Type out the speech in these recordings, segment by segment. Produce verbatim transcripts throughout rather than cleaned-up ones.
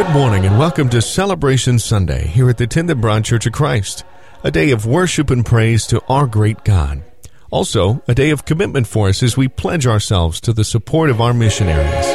Good morning and welcome to Celebration Sunday here at the tenth and Broad Church of Christ, a day of worship and praise to our great God. Also, a day of commitment for us as we pledge ourselves to the support of our missionaries.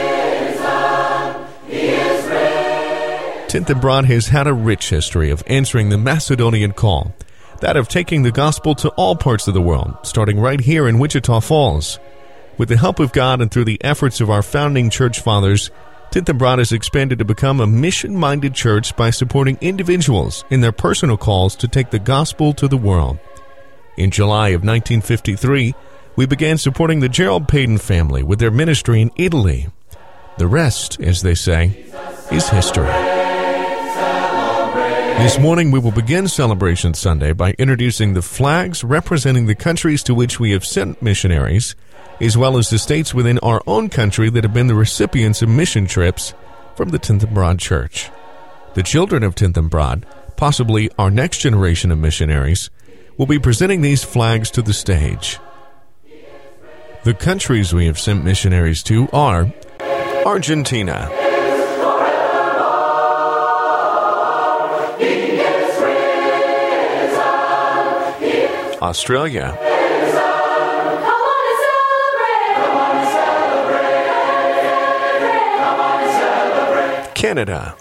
tenth and Broad has had a rich history of answering the Macedonian call, that of taking the gospel to all parts of the world, starting right here in Wichita Falls. With the help of God and through the efforts of our founding church fathers, tenth and Broad has expanded to become a mission-minded church by supporting individuals in their personal calls to take the gospel to the world. In July of nineteen fifty-three, we began supporting the Gerald Payton family with their ministry in Italy. The rest, as they say, is history. This morning we will begin Celebration Sunday by introducing the flags representing the countries to which we have sent missionaries, as well as the states within our own country that have been the recipients of mission trips from the tenth and Broad Church. The children of tenth and Broad, possibly our next generation of missionaries, will be presenting these flags to the stage. The countries we have sent missionaries to are Argentina, Australia, Canada,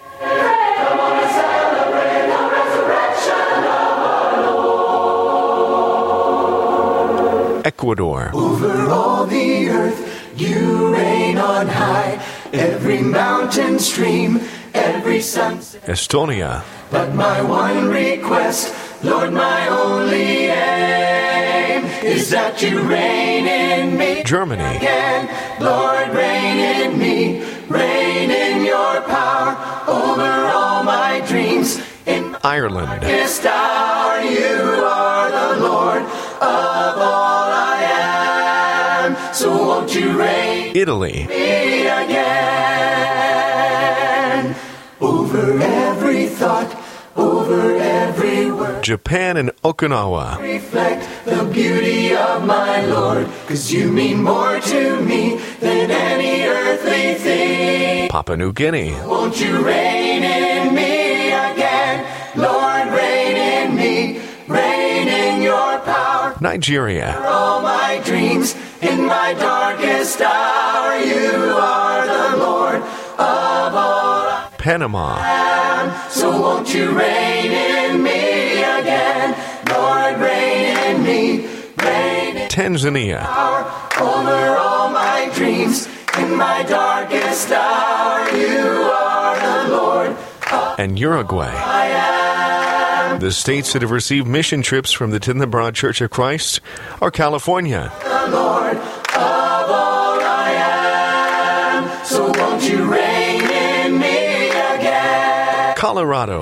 Ecuador, over all the earth you reign on high, every mountain stream, every sunset, Estonia, but my one request, Lord, my only aim is that you reign in me. Germany, Again, Lord, reign in me, reign in your power over all my dreams. In my Ireland, darkest hour, you are the Lord of all I am. So won't you reign Italy, me again over every thought, over every word. Japan, and Okinawa. Reflect the beauty of my Lord, 'cause you mean more to me than any earthly thing. Papua New Guinea, Won't you reign in me again? Lord, reign in me, reign in your power. Nigeria, For all my dreams, in my darkest hour, you are the Lord of all I Panama, am. So won't you reign in me again? Lord, reign in me, reign in Tanzania, power over all my dreams. In my darkest hour, you are the Lord of and Uruguay. I am. The states that have received mission trips from the tenth and Broad Church of Christ are California, The Lord of all I am. So won't you reign in me again? Colorado,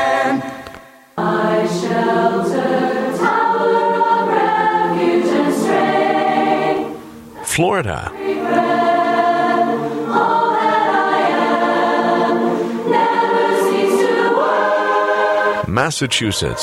My shelter, tower of refuge and strength, Florida, all that I am, never cease to work. Massachusetts,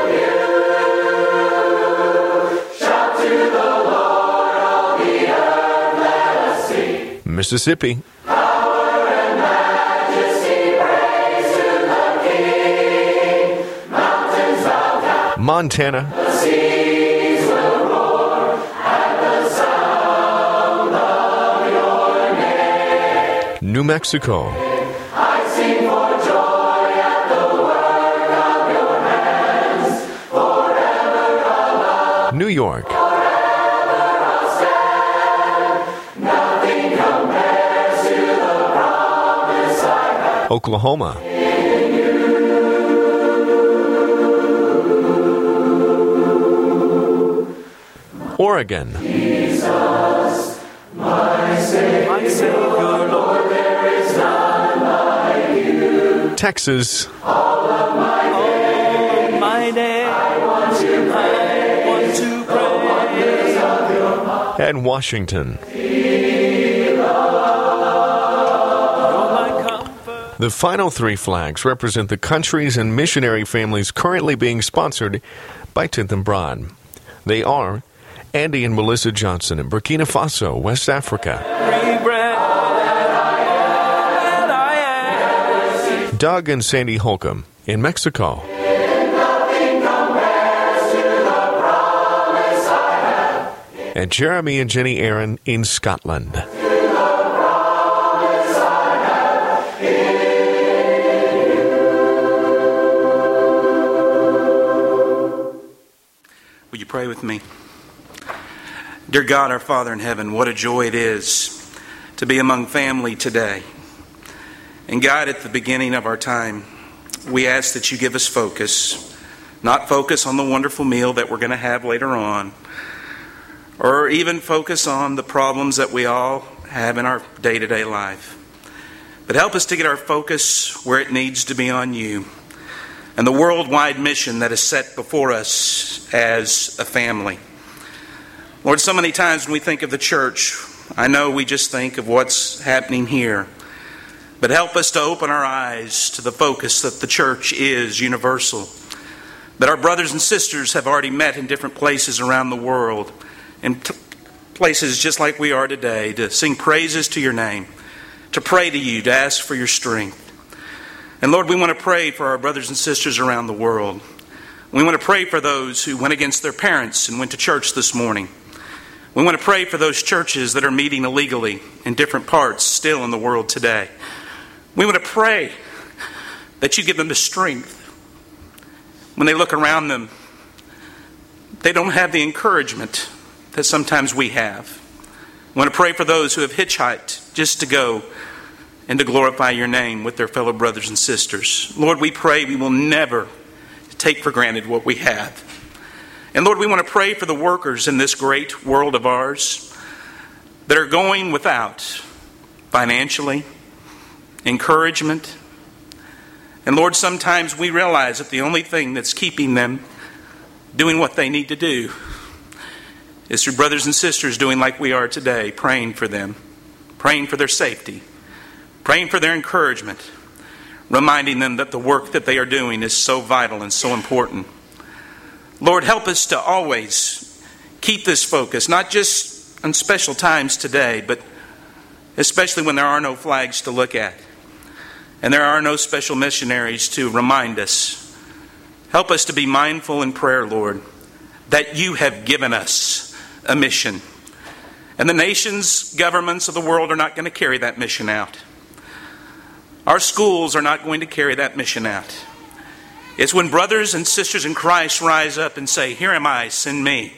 Shout to the Lord of the earth, let us sing. Mississippi, Power and majesty, praise to the King. Mountains bow down, Montana, the seas will roar at the sound of your name. New Mexico, I sing for joy at the work of your hands. Forever above, New York, forever I'll stand. Nothing compares to the promise I have. Oklahoma, Oregon, My Savior, Lord, there is none like you. Texas, All of my days, My day, I want to pray. want to pray. Wonders of your power. and Washington. You're my comfort. The final three flags represent the countries and missionary families currently being sponsored by tenth and Broad. They are Andy and Melissa Johnson in Burkina Faso, West Africa. Free bread. All that I am. Doug and Sandy Holcomb in Mexico. And Jeremy and Jenny Aaron in Scotland. Will you pray with me? Dear God, our Father in heaven, what a joy it is to be among family today. And God, at the beginning of our time, we ask that you give us focus, not focus on the wonderful meal that we're going to have later on, or even focus on the problems that we all have in our day-to-day life. But help us to get our focus where it needs to be on you and the worldwide mission that is set before us as a family. Lord, so many times when we think of the church, I know we just think of what's happening here. But help us to open our eyes to the focus that the church is universal. That our brothers and sisters have already met in different places around the world. In t- places just like we are today, to sing praises to your name, to pray to you, to ask for your strength. And Lord, we want to pray for our brothers and sisters around the world. We want to pray for those who went against their parents and went to church this morning. We want to pray for those churches that are meeting illegally in different parts still in the world today. We want to pray that you give them the strength. When they look around them, they don't have the encouragement that sometimes we have. We want to pray for those who have hitchhiked just to go and to glorify your name with their fellow brothers and sisters. Lord, we pray we will never take for granted what we have. And Lord, we want to pray for the workers in this great world of ours that are going without financially, encouragement. And Lord, sometimes we realize that the only thing that's keeping them doing what they need to do is through brothers and sisters doing like we are today, praying for them, praying for their safety, praying for their encouragement, reminding them that the work that they are doing is so vital and so important. Lord, help us to always keep this focus, not just on special times today, but especially when there are no flags to look at and there are no special missionaries to remind us. Help us to be mindful in prayer, Lord, that you have given us a mission. And the nations, governments of the world are not going to carry that mission out. Our schools are not going to carry that mission out. It's when brothers and sisters in Christ rise up and say, "Here am I, send me."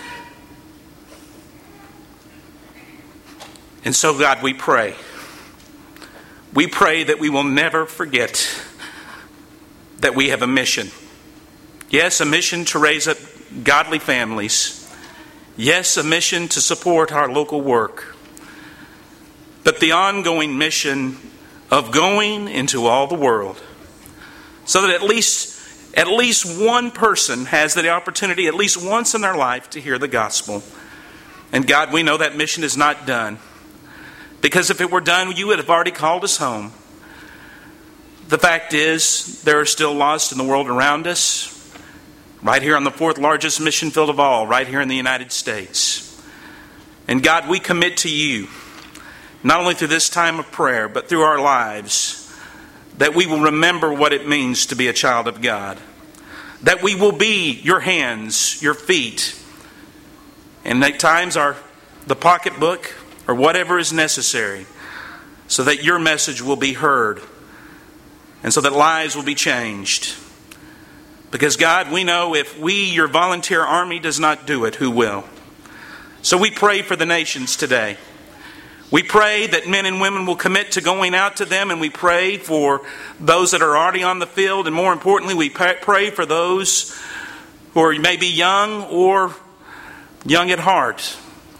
And so, God, we pray. We pray that we will never forget that we have a mission. Yes, a mission to raise up godly families. Yes, a mission to support our local work. But the ongoing mission of going into all the world, so that at least at least one person has the opportunity at least once in their life to hear the gospel. And God, we know that mission is not done. Because if it were done, you would have already called us home. The fact is, there are still lost in the world around us. Right here on the fourth largest mission field of all, right here in the United States. And God, we commit to you, not only through this time of prayer, but through our lives, that we will remember what it means to be a child of God. That we will be your hands, your feet, and at times our the pocketbook or whatever is necessary, so that your message will be heard and so that lives will be changed. Because God, we know if we, your volunteer army, does not do it, who will? So we pray for the nations today. We pray that men and women will commit to going out to them, and we pray for those that are already on the field, and more importantly, we pray for those who are maybe young or young at heart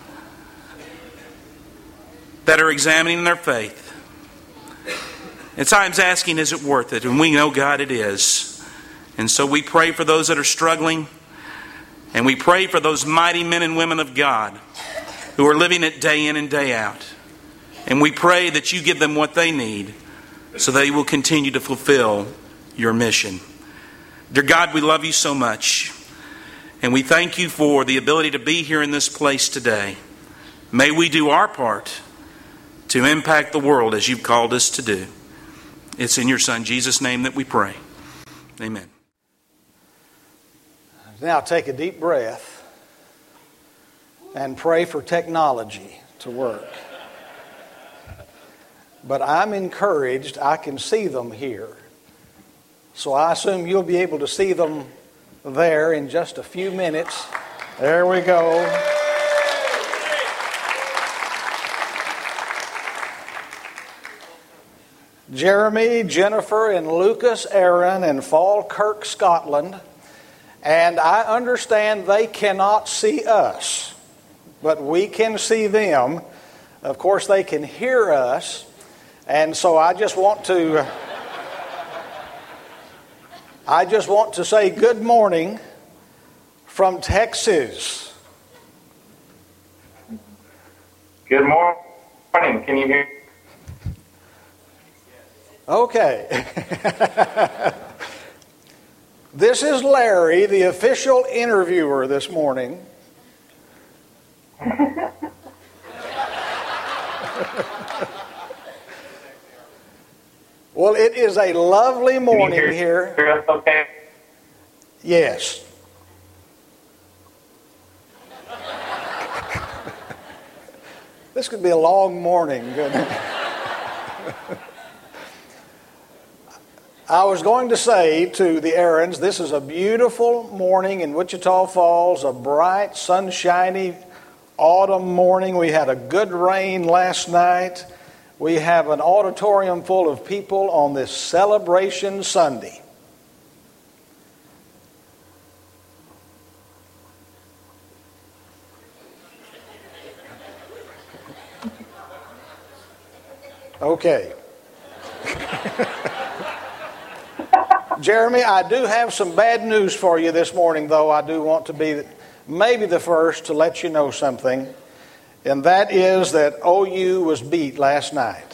that are examining their faith. At times asking, is it worth it? And we know, God, it is. And so we pray for those that are struggling, and we pray for those mighty men and women of God who are living it day in and day out. And we pray that you give them what they need so they will continue to fulfill your mission. Dear God, we love you so much. And we thank you for the ability to be here in this place today. May we do our part to impact the world as you've called us to do. It's in your Son, Jesus' name, that we pray. Amen. Now take a deep breath and pray for technology to work. But I'm encouraged. I can see them here. So I assume you'll be able to see them there in just a few minutes. There we go. Jeremy, Jennifer, and Lucas Aaron in Falkirk, Scotland. And I understand they cannot see us, but we can see them. Of course, they can hear us. And so I just want to I just want to say good morning from Texas. Good morning. Can you hear? Okay. This is Larry, the official interviewer this morning. Well, it is a lovely morning Can you here. hear us okay? Yes. This could be a long morning. Couldn't it? I was going to say to the Aarons, this is a beautiful morning in Wichita Falls, a bright, sunshiny autumn morning. We had a good rain last night. We have an auditorium full of people on this celebration Sunday. Okay. Jeremy, I do have some bad news for you this morning, though. I do want to be maybe the first to let you know something, and that is that O U was beat last night.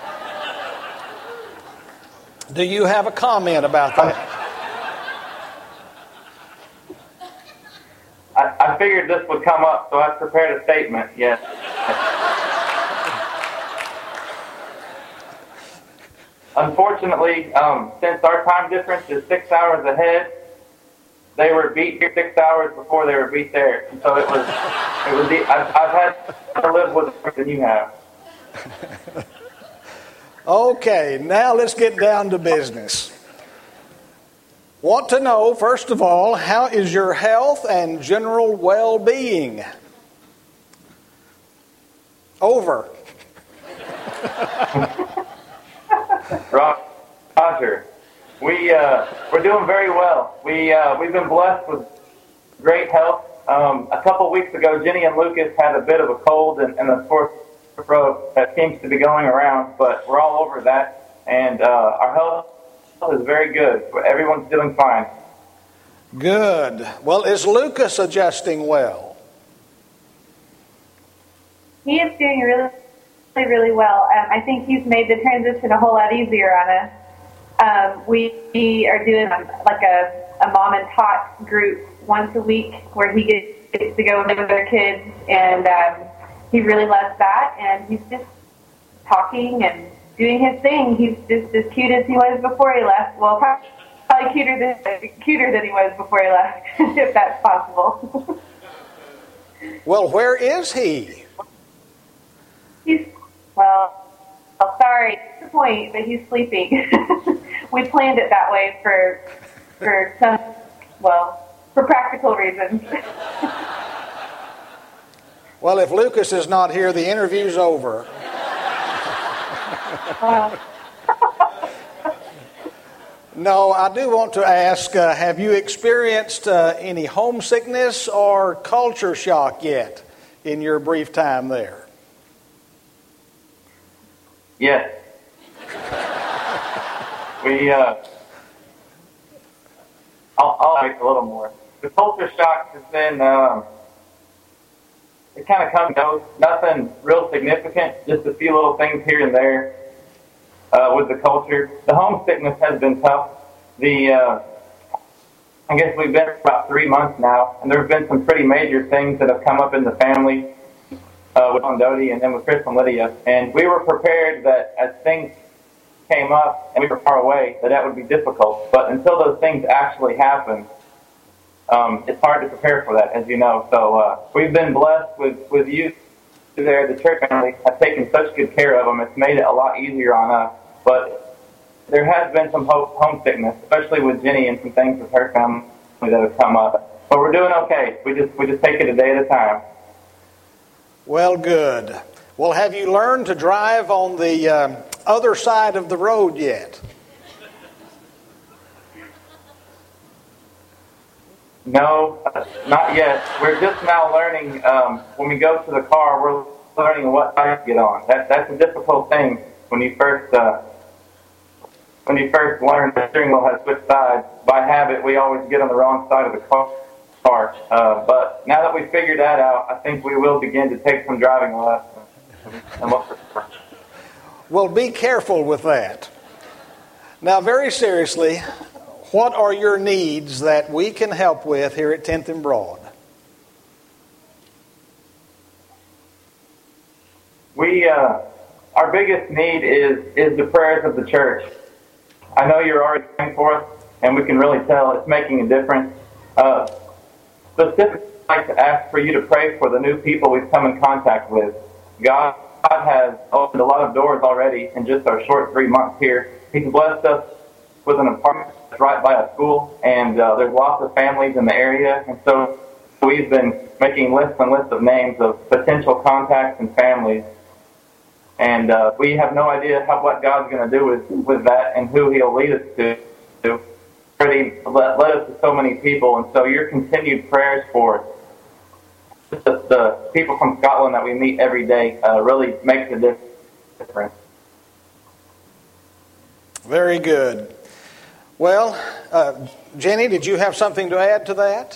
Do you have a comment about that? I, I figured this would come up, so I prepared a statement. Yes. Unfortunately, um, since our time difference is six hours ahead, they were beat here six hours before they were beat there. And so it was, it was. The, I've, I've had to live with it more than you have. Okay, now let's get down to business. Want to know, first of all, how is your health and general well-being? Over. Roger, we uh, we're doing very well. We uh, we've been blessed with great health. Um, a couple of weeks ago, Jenny and Lucas had a bit of a cold and, and a sore throat that seems to be going around, but we're all over that, and uh, our health is very good. Everyone's doing fine. Good. Well, is Lucas adjusting well? He is doing really, really, really well. Um, I think he's made the transition a whole lot easier on us. Um, we, we are doing um, like a, a mom and tot group once a week where he gets to go with other kids, and um, he really loves that. And he's just talking and doing his thing. He's just as cute as he was before he left. Well, probably, probably cuter than cuter than he was before he left, if that's possible. Well, where is he? He's, well, well, sorry, that's the point, but he's sleeping. We planned it that way for, for some, well, for practical reasons. Well, if Lucas is not here, the interview's over. Wow. No, I do want to ask, uh, have you experienced uh, any homesickness or culture shock yet in your brief time there? Yes. we, uh, I'll, I'll make a little more. The culture shock has been, um, it kind of comes and goes. Nothing real significant, just a few little things here and there uh, with the culture. The homesickness has been tough. The, uh, I guess we've been here for about three months now, and there have been some pretty major things that have come up in the family. Uh, with Dodie and then with Chris and Lydia. And we were prepared that as things came up and we were far away, that that would be difficult. But until those things actually happen, um, it's hard to prepare for that, as you know. So uh, we've been blessed with, with you there. The church family has taken such good care of them. It's made it a lot easier on us. But there has been some hope, homesickness, especially with Jenny and some things with her family that have come up. But we're doing okay. We just we just take it a day at a time. Well, good. Well, have you learned to drive on the um, other side of the road yet? No, uh, not yet. We're just now learning. Um, when we go to the car, we're learning what side to get on. That that's a difficult thing when you first uh, when you first learn the steering wheel has switched sides. By habit, we always get on the wrong side of the car. Uh, but now that we figured that out, I think we will begin to take some driving lessons. Well, be careful with that. Now, very seriously, what are your needs that we can help with here at tenth and Broad? We, uh, our biggest need is, is the prayers of the church. I know you're already praying for us, and we can really tell it's making a difference. Uh, specifically, I'd like to ask for you to pray for the new people we've come in contact with. God has opened a lot of doors already in just our short three months here. He's blessed us with an apartment that's right by a school, and uh, there's lots of families in the area. And so we've been making lists and lists of names of potential contacts and families. And uh, we have no idea how, what God's going to do with, with that and who He'll lead us to. to. Already led, led us to so many people, and so your continued prayers for the, the people from Scotland that we meet every day uh, really makes a difference. Very good. Well, uh, Jenny, did you have something to add to that?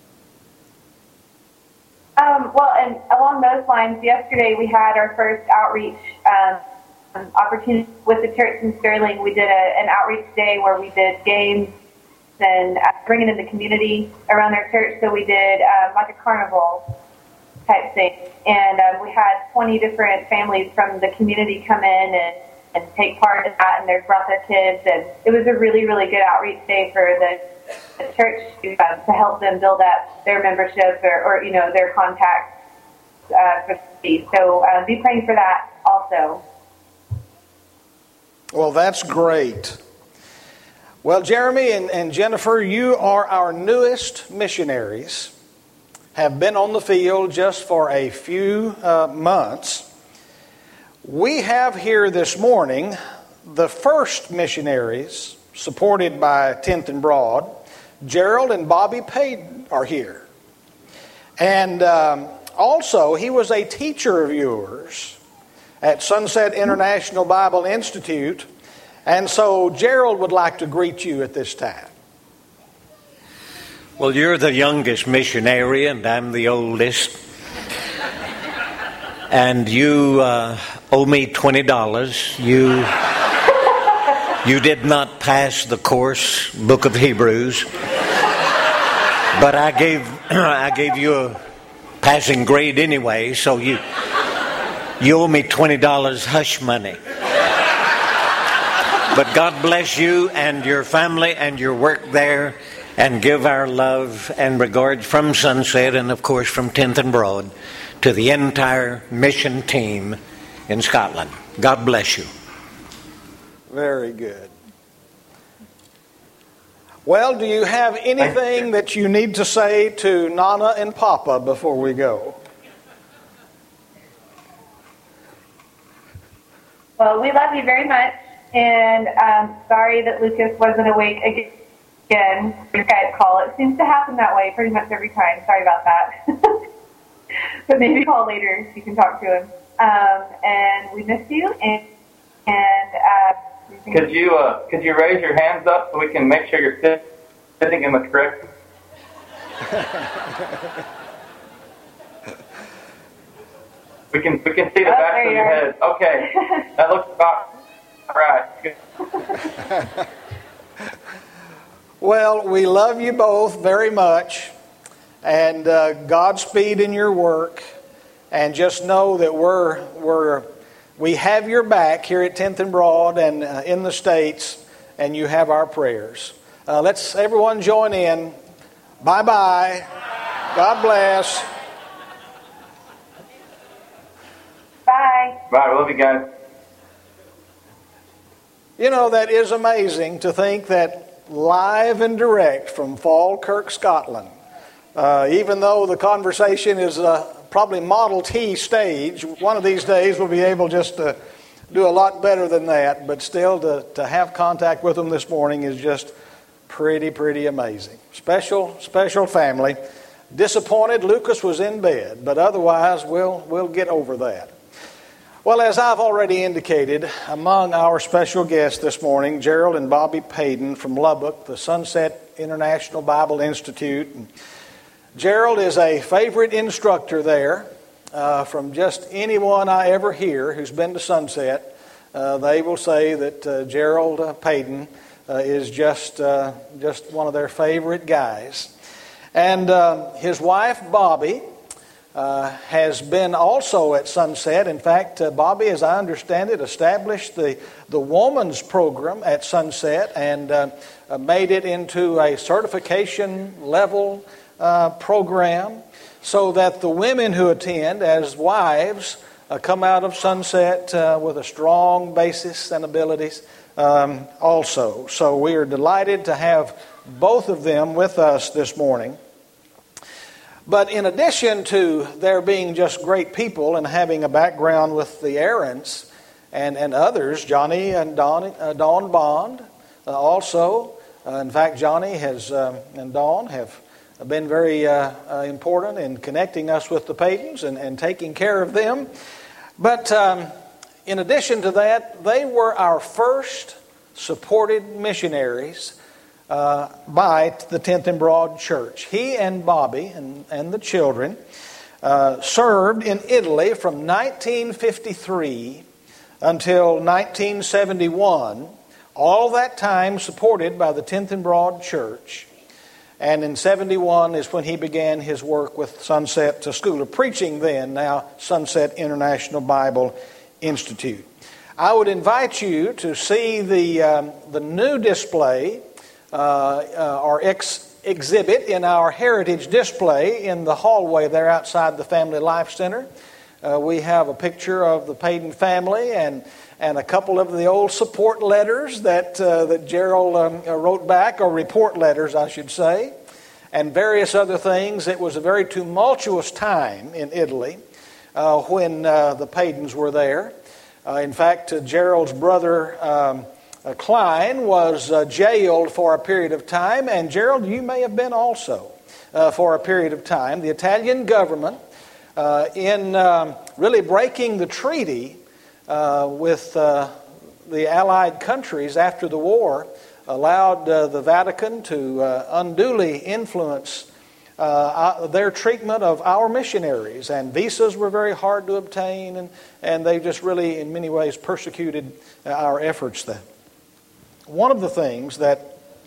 Um, well, and along those lines, yesterday we had our first outreach um, opportunity with the church in Sterling. We did a, an outreach day where we did games and uh, bringing in the community around their church. So we did um, like a carnival type thing. And um, we had twenty different families from the community come in and, and take part in that, and they brought their kids. And it was a really, really good outreach day for the, the church to, uh, to help them build up their membership or, or you know, their contacts uh, for the city. So uh, be praying for that also. Well, that's great. Well, Jeremy and, and Jennifer, you are our newest missionaries, have been on the field just for a few uh, months. We have here this morning the first missionaries, supported by tenth and Broad. Gerald and Bobby Payton are here. And um, also, he was a teacher of yours at Sunset International Bible Institute. And so Gerald would like to greet you at this time. Well, you're the youngest missionary, and I'm the oldest. And you uh, owe me twenty dollars. You, you did not pass the course, Book of Hebrews. But I gave, I gave you a passing grade anyway, so you, you owe me twenty dollars hush money. But God bless you and your family and your work there, and give our love and regards from Sunset and, of course, from tenth and Broad to the entire mission team in Scotland. God bless you. Very good. Well, do you have anything that you need to say to Nana and Papa before we go? Well, we love you very much. And um, sorry that Lucas wasn't awake again. Your guys' call. It seems to happen that way pretty much every time. Sorry about that. But maybe call later so you can talk to him. Um, and we miss you. And, and uh, could you uh, could you raise your hands up so we can make sure you're sit- sitting in the correct? we can we can see the oh, back of your are. head. Okay, that looks about. All right. Well, we love you both very much, and uh, Godspeed in your work. And just know that we're we're we have your back here at tenth and Broad and uh, in the States, and you have our prayers. Uh, let's everyone join in. Bye-bye. God bless. Bye. Bye. We love you guys. You know, that is amazing to think that live and direct from Falkirk, Scotland, uh, even though the conversation is uh, probably Model T stage, one of these days we'll be able just to do a lot better than that, but still to, to have contact with them this morning is just pretty, pretty amazing. Special, special family. Disappointed Lucas was in bed, but otherwise we'll, we'll get over that. Well, as I've already indicated, among our special guests this morning, Gerald and Bobby Payton from Lubbock, the Sunset International Bible Institute. And Gerald is a favorite instructor there. Uh, from just anyone I ever hear who's been to Sunset, uh, they will say that uh, Gerald uh, Payton uh, is just uh, just one of their favorite guys. And uh, his wife, Bobby, Uh, has been also at Sunset. In fact, uh, Bobby, as I understand it, established the, the woman's program at Sunset and uh, uh, made it into a certification level uh, program so that the women who attend as wives uh, come out of Sunset uh, with a strong basis and abilities um, also. So we are delighted to have both of them with us this morning. But in addition to their being just great people and having a background with the Aarons and, and others, Johnny and Dawn, uh, Dawn Bond uh, also, uh, in fact, Johnny has um, and Dawn have been very uh, uh, important in connecting us with the Paytons and, and taking care of them. But um, in addition to that, they were our first supported missionaries Uh, by the tenth and Broad Church. He and Bobby and, and the children uh, served in Italy from nineteen fifty-three until nineteen seventy-one, all that time supported by the tenth and Broad Church. And in seventy-one is when he began his work with Sunset School of Preaching then, now Sunset International Bible Institute. I would invite you to see the, um, the new display Uh, uh, our ex- exhibit in our heritage display in the hallway there outside the Family Life Center. Uh, we have a picture of the Payton family and and a couple of the old support letters that uh, that Gerald um, wrote back, or report letters, I should say, and various other things. It was a very tumultuous time in Italy uh, when uh, the Paytons were there. Uh, in fact, uh, Gerald's brother Um, Uh, Klein was uh, jailed for a period of time, and Gerald, you may have been also uh, for a period of time. The Italian government, uh, in um, really breaking the treaty uh, with uh, the Allied countries after the war, allowed uh, the Vatican to uh, unduly influence uh, their treatment of our missionaries, and visas were very hard to obtain, and, and they just really, in many ways, persecuted our efforts then. One of the things that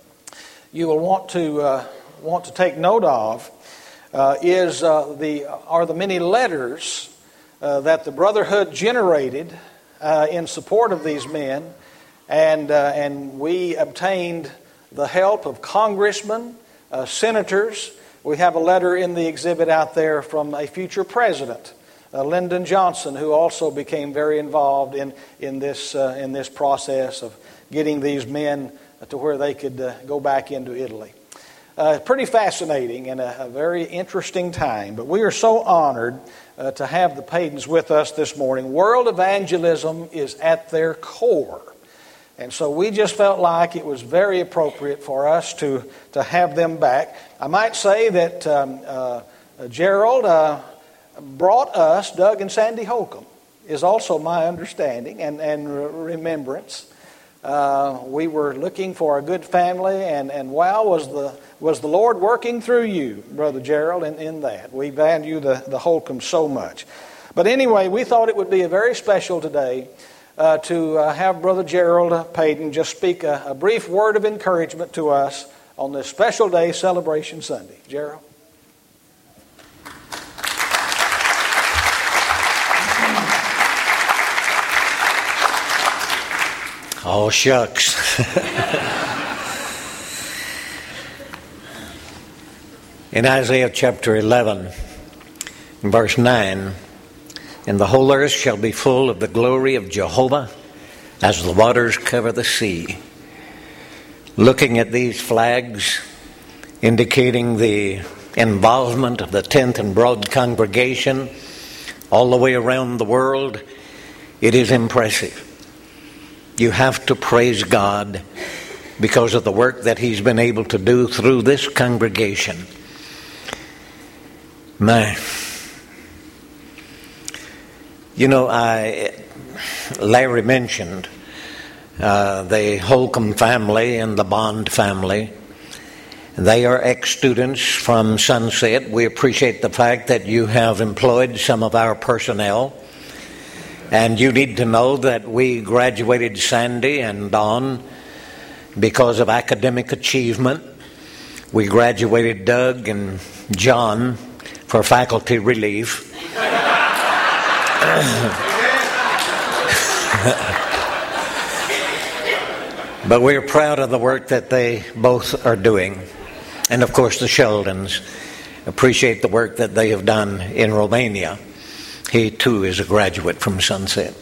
you will want to uh, want to take note of uh, is uh, the are the many letters uh, that the Brotherhood generated uh, in support of these men, and uh, and we obtained the help of congressmen, uh, senators. We have a letter in the exhibit out there from a future president, uh, Lyndon Johnson, who also became very involved in in this uh, in this process of getting these men to where they could uh, go back into Italy. Uh, pretty fascinating and a, a very interesting time. But we are so honored uh, to have the Paytons with us this morning. World evangelism is at their core. And so we just felt like it was very appropriate for us to, to have them back. I might say that um, uh, Gerald uh, brought us Doug and Sandy Holcomb, is also my understanding and, and remembrance. Uh, we were looking for a good family, and, and wow, was the was the Lord working through you, Brother Gerald, in, in that. We value the, the Holcomb so much. But anyway, we thought it would be a very special today uh, to uh, have Brother Gerald Payton just speak a, a brief word of encouragement to us on this special day, Celebration Sunday. Gerald? Oh, shucks. In Isaiah chapter eleven, verse nine, and the whole earth shall be full of the glory of Jehovah as the waters cover the sea. Looking at these flags indicating the involvement of the tenth and Broad congregation all the way around the world, it is impressive. You have to praise God because of the work that He's been able to do through this congregation. My, you know, I Larry mentioned uh, the Holcomb family and the Bond family. They are ex-students from Sunset. We appreciate the fact that you have employed some of our personnel. And you need to know that we graduated Sandy and Don because of academic achievement. We graduated Doug and John for faculty relief. But we're proud of the work that they both are doing. And of course the Sheldons appreciate the work that they have done in Romania. He too is a graduate from Sunset.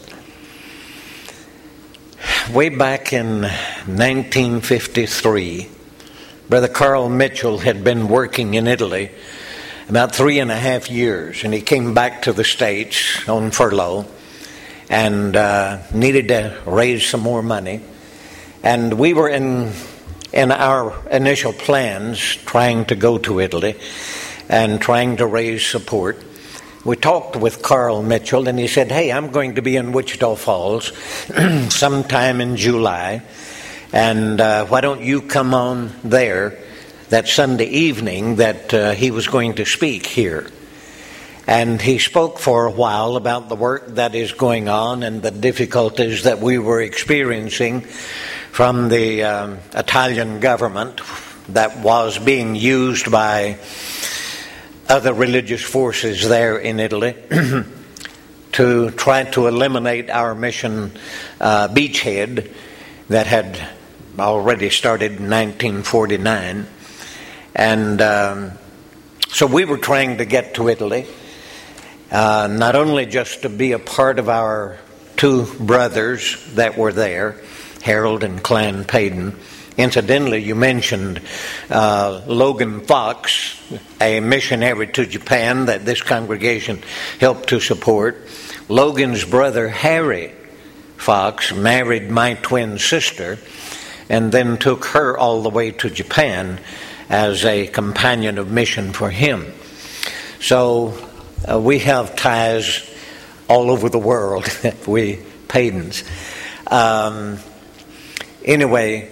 Way back in nineteen fifty-three, Brother Carl Mitchell had been working in Italy about three and a half years, and he came back to the States on furlough and uh, needed to raise some more money. And we were in in our initial plans trying to go to Italy and trying to raise support. We talked with Carl Mitchell, and he said, hey, I'm going to be in Wichita Falls sometime in July, and uh, why don't you come on there that Sunday evening that uh, he was going to speak here. And he spoke for a while about the work that is going on and the difficulties that we were experiencing from the um, Italian government that was being used by other religious forces there in Italy to try to eliminate our mission uh, beachhead that had already started in nineteen forty-nine. And um, so we were trying to get to Italy, uh, not only just to be a part of our two brothers that were there, Harold and Clan Payden. Incidentally, you mentioned uh, Logan Fox, a missionary to Japan that this congregation helped to support. Logan's brother, Harry Fox, married my twin sister and then took her all the way to Japan as a companion of mission for him. So uh, we have ties all over the world, we Paydens. Um, anyway,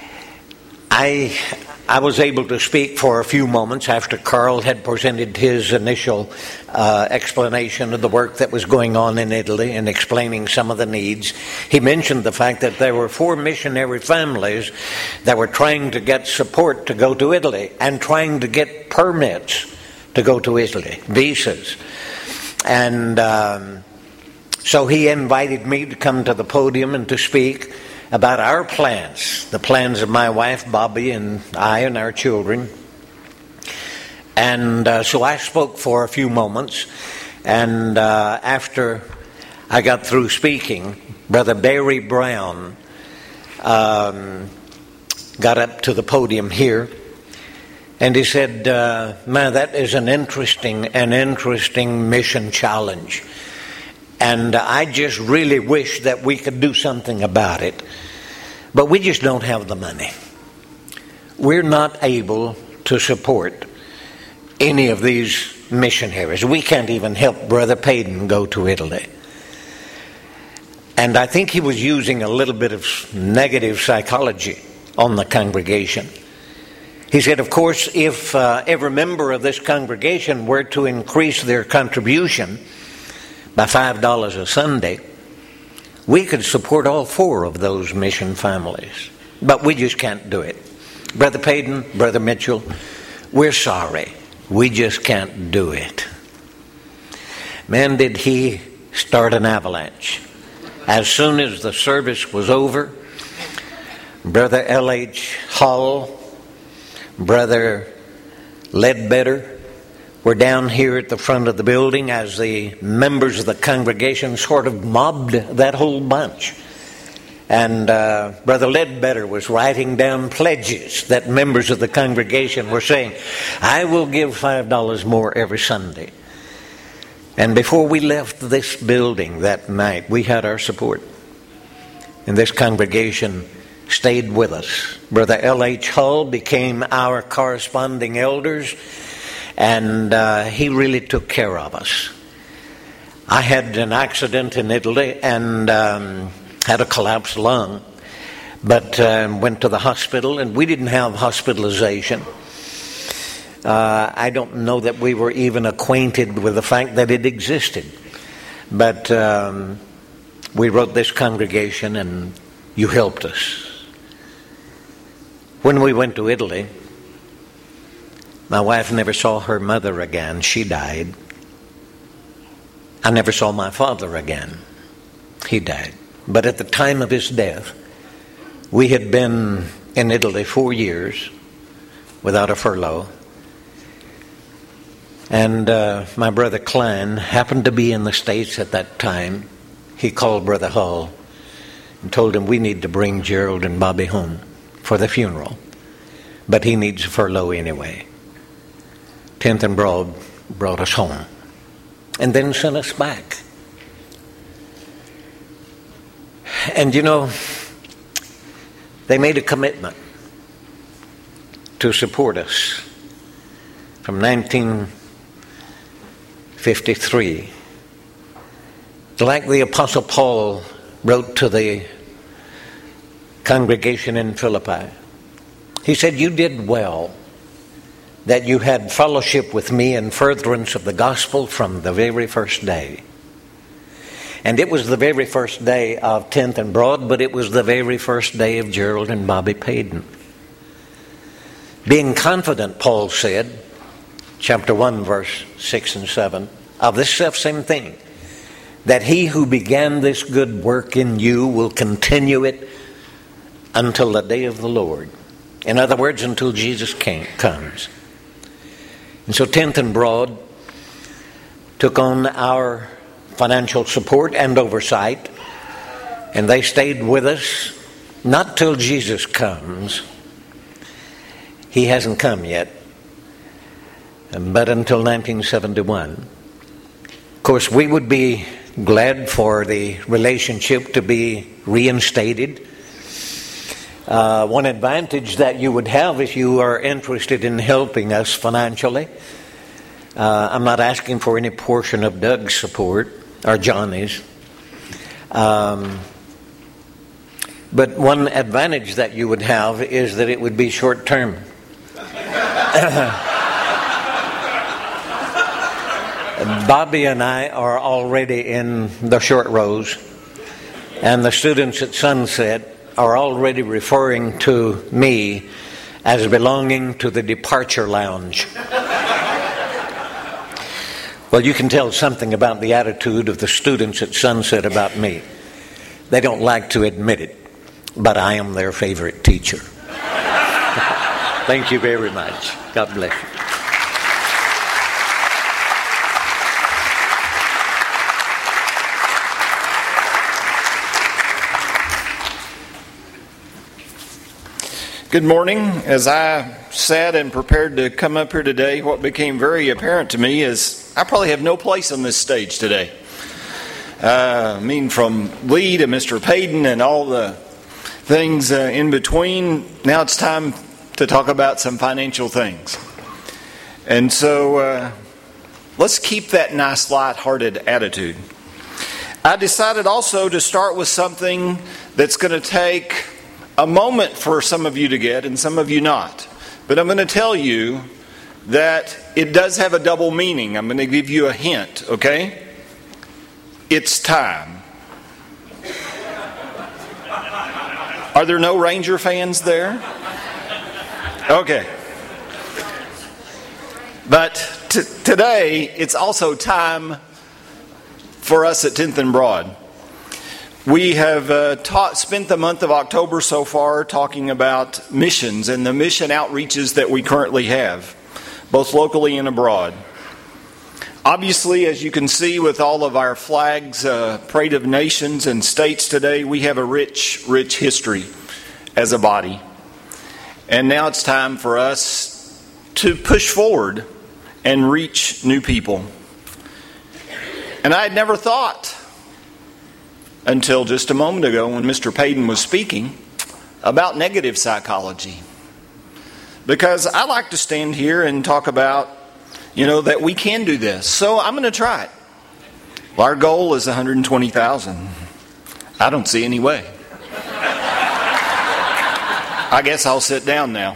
I I was able to speak for a few moments after Carl had presented his initial uh, explanation of the work that was going on in Italy and explaining some of the needs. He mentioned the fact that there were four missionary families that were trying to get support to go to Italy and trying to get permits to go to Italy, visas. And um, so he invited me to come to the podium and to speak about our plans, the plans of my wife, Bobby, and I and our children. And uh, so I spoke for a few moments, and uh, after I got through speaking, Brother Barry Brown um, got up to the podium here, and he said, uh, man, that is an interesting, an interesting mission challenge. And I just really wish that we could do something about it. But we just don't have the money. We're not able to support any of these missionaries. We can't even help Brother Payden go to Italy. And I think he was using a little bit of negative psychology on the congregation. He said, of course, if uh, every member of this congregation were to increase their contribution by five dollars a Sunday, we could support all four of those mission families. But we just can't do it. Brother Payden, Brother Mitchell, we're sorry. We just can't do it. Man, did he start an avalanche. As soon as the service was over, Brother L H Hull, Brother Ledbetter were down here at the front of the building as the members of the congregation sort of mobbed that whole bunch. And uh, Brother Ledbetter was writing down pledges that members of the congregation were saying, I will give five dollars more every Sunday. And before we left this building that night, we had our support. And this congregation stayed with us. Brother L H Hull became our corresponding elders, and uh, he really took care of us. I had an accident in Italy and um, had a collapsed lung, but um, went to the hospital, and we didn't have hospitalization. Uh, I don't know that we were even acquainted with the fact that it existed. But um, we wrote this congregation, and you helped us. When we went to Italy, my wife never saw her mother again. She died. I never saw my father again. He died. But at the time of his death, we had been in Italy four years without a furlough. And uh, my brother Klein happened to be in the States at that time. He called Brother Hull and told him, we need to bring Gerald and Bobby home for the funeral. But he needs a furlough anyway. tenth and Broad brought us home and then sent us back. And you know, they made a commitment to support us from nineteen fifty-three. Like the Apostle Paul wrote to the congregation in Philippi. He said, you did well that you had fellowship with me in furtherance of the gospel from the very first day. And it was the very first day of tenth and Broad, but it was the very first day of Gerald and Bobby Payden. Being confident, Paul said, chapter one, verse six and seven, of this selfsame thing, that he who began this good work in you will continue it until the day of the Lord. In other words, until Jesus came, comes. And so tenth and Broad took on our financial support and oversight, and they stayed with us, not till Jesus comes. He hasn't come yet, but until nineteen seventy-one. Of course, we would be glad for the relationship to be reinstated. Uh, one advantage that you would have if you are interested in helping us financially, uh, I'm not asking for any portion of Doug's support or Johnny's, um, but one advantage that you would have is that it would be short term. Bobby and I are already in the short rows, and the students at Sunset are already referring to me as belonging to the departure lounge. Well, you can tell something about the attitude of the students at Sunset about me. They don't like to admit it, but I am their favorite teacher. Thank you very much. God bless you. Good morning. As I sat and prepared to come up here today, what became very apparent to me is I probably have no place on this stage today. Uh, I mean, from Lee to Mister Payden and all the things uh, in between, now it's time to talk about some financial things. And so uh, let's keep that nice, light-hearted attitude. I decided also to start with something that's going to take a moment for some of you to get and some of you not. But I'm going to tell you that it does have a double meaning. I'm going to give you a hint, okay? It's time. Are there no Ranger fans there? Okay. But t- today, it's also time for us at tenth and Broad. We have uh, taught, spent the month of October so far talking about missions and the mission outreaches that we currently have, both locally and abroad. Obviously, as you can see with all of our flags, uh, parade of nations and states today, we have a rich, rich history as a body. And now it's time for us to push forward and reach new people. And I had never thought until just a moment ago when Mister Payton was speaking about negative psychology. Because I like to stand here and talk about, you know, that we can do this. So I'm going to try it. Well, our goal is one hundred twenty thousand. I don't see any way. I guess I'll sit down now.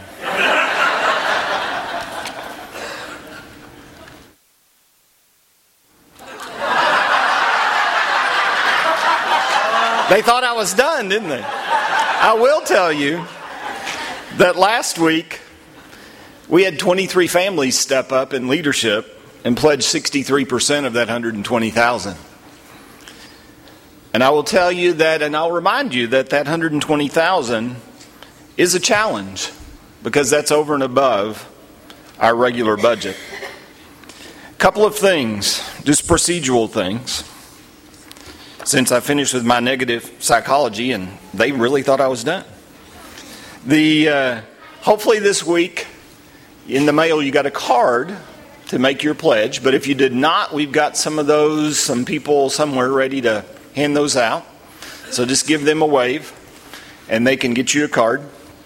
They thought I was done, didn't they? I will tell you that last week we had twenty-three families step up in leadership and pledge sixty-three percent of that one hundred twenty thousand. And I will tell you that, and I'll remind you that that one hundred twenty thousand is a challenge because that's over and above our regular budget. A couple of things, just procedural things. Since I finished with my negative psychology and they really thought I was done. The uh, hopefully this week in the mail you got a card to make your pledge, but if you did not, we've got some of those, some people somewhere ready to hand those out. So just give them a wave and they can get you a card.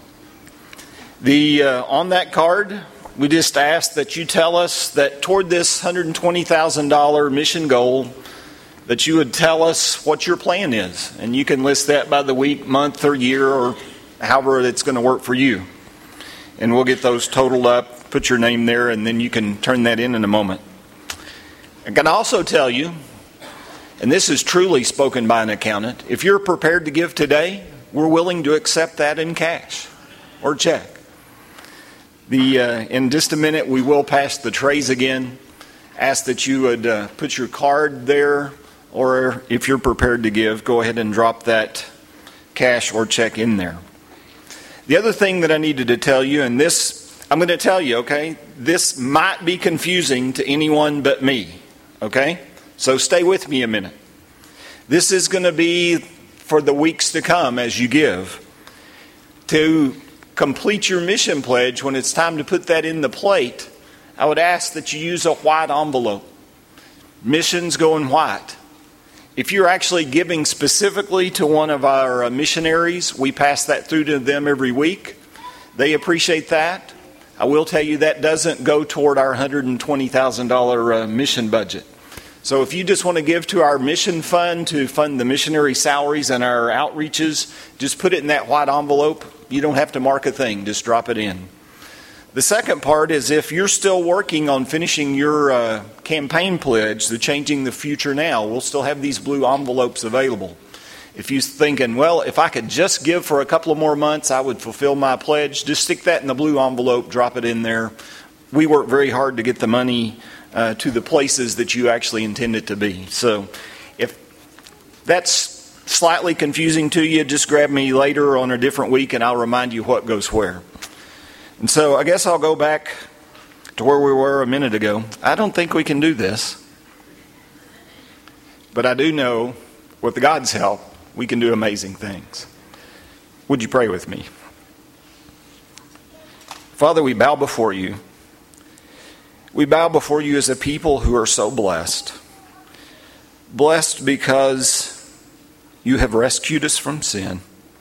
The uh, on that card, we just ask that you tell us that toward this one hundred twenty thousand dollars mission goal, that you would tell us what your plan is. And you can list that by the week, month, or year, or however it's going to work for you. And we'll get those totaled up, put your name there, and then you can turn that in in a moment. I can also tell you, and this is truly spoken by an accountant, if you're prepared to give today, we're willing to accept that in cash or check. The uh, in just a minute, we will pass the trays again. Ask that you would uh, put your card there, or if you're prepared to give, go ahead and drop that cash or check in there. The other thing that I needed to tell you, and this, I'm going to tell you, okay, this might be confusing to anyone but me, okay? So stay with me a minute. This is going to be for the weeks to come as you give. To complete your mission pledge, when it's time to put that in the plate, I would ask that you use a white envelope. Missions go in white. If you're actually giving specifically to one of our uh, missionaries, we pass that through to them every week. They appreciate that. I will tell you that doesn't go toward our one hundred twenty thousand dollars uh, mission budget. So if you just want to give to our mission fund to fund the missionary salaries and our outreaches, just put it in that white envelope. You don't have to mark a thing. Just drop it in. The second part is if you're still working on finishing your uh, campaign pledge, the Changing the Future Now, we'll still have these blue envelopes available. If you're thinking, well, if I could just give for a couple of more months, I would fulfill my pledge, just stick that in the blue envelope, drop it in there. We work very hard to get the money uh, to the places that you actually intend it to be. So if that's slightly confusing to you, just grab me later on a different week and I'll remind you what goes where. And so I guess I'll go back to where we were a minute ago. I don't think we can do this. But I do know, with God's help, we can do amazing things. Would you pray with me? Father, we bow before you. We bow before you as a people who are so blessed. Blessed because you have rescued us from sin.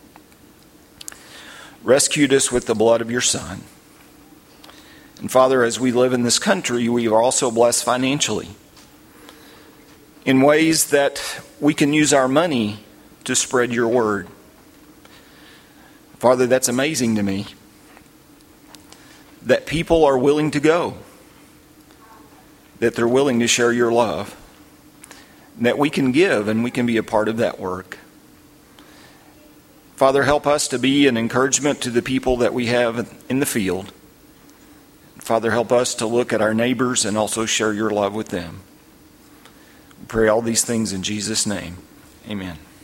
Rescued us with the blood of your Son. And Father, as we live in this country, we are also blessed financially in ways that we can use our money to spread your word. Father, that's amazing to me, that people are willing to go, that they're willing to share your love, that we can give and we can be a part of that work. Father, help us to be an encouragement to the people that we have in the field. Father, help us to look at our neighbors and also share your love with them. We pray all these things in Jesus' name. Amen.